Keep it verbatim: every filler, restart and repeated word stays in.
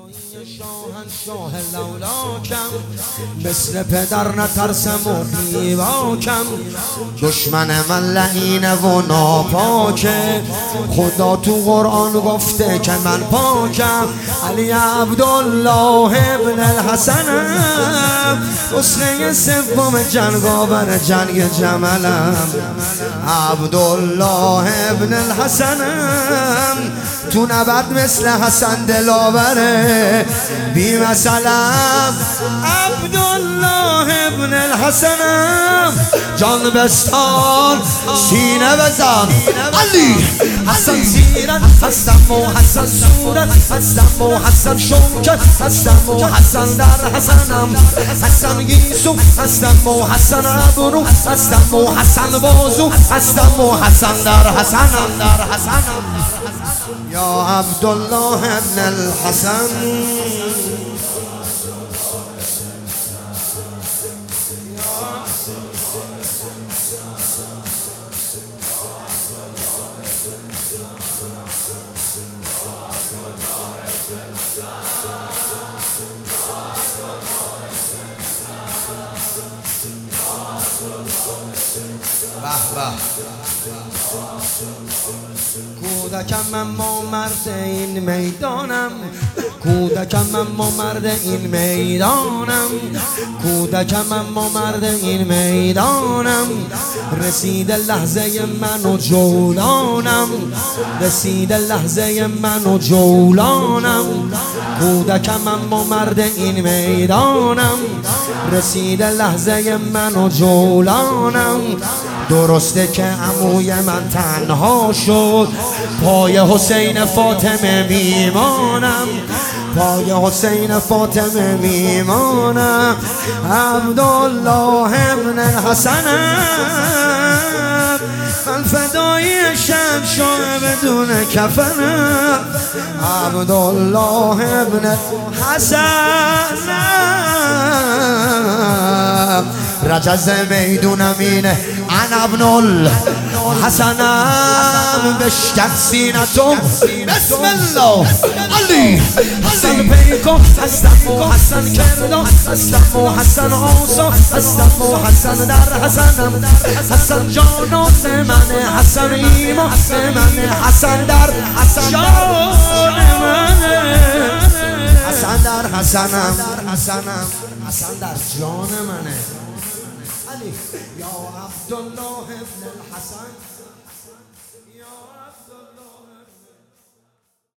شاهنشاه لولاکم، مثل پدر نترسم و بیواکم. دشمن من لعینه و ناپاکه، خدا تو قرآن گفته که من پاکم. علی عبدالله ابن الحسنم، نسخه سوم جنگاور جنگ جملم. عبدالله ابن الحسنم، تو نبرد مثل حسن دلاوره بی مثلم. عبدالله ابن الحسنم، جان بستان سینه بزن. علی حسن سیرت هستم و حسن صورت هستم و حسن شوکت هستم و حسن در حسنم. حسن گیسو هستم و حسن ابرو هستم و حسن بازو هستم و حسن در حسنم در حسنم. یا عبدالله ابن الحسن، به به کودکم اما مرد این میدانم، کودکم اما مرد این میدانم، کودکم اما مرد این میدانم. رسیده لحظه من و جولانم، رسیده لحظه من و جولانم. کودکم اما مرد این میدانم، رسیده لحظه من و جولانم. درسته که عموی من تنها شد، پای حسین فاطمه میمانم، پای حسین فاطمه میمانم. عبدالله ابن الحسنم، من فدای شمشاه بدون کفنم. عبدالله ابن الحسنم، رجز میدونم اینه انا ابن الحسنم. بشکن سینتم بسم الله. علی حسن پیکو هستم و حسن کردم هستم و حسن آسا هستم و حسن در حسنم. حسن جانات منه، حسن ایمان منه، حسن در حسن جان منه، حسن در حسنم، حسنم حسن در جان منه. علی یا عبدالله ابن الحسن.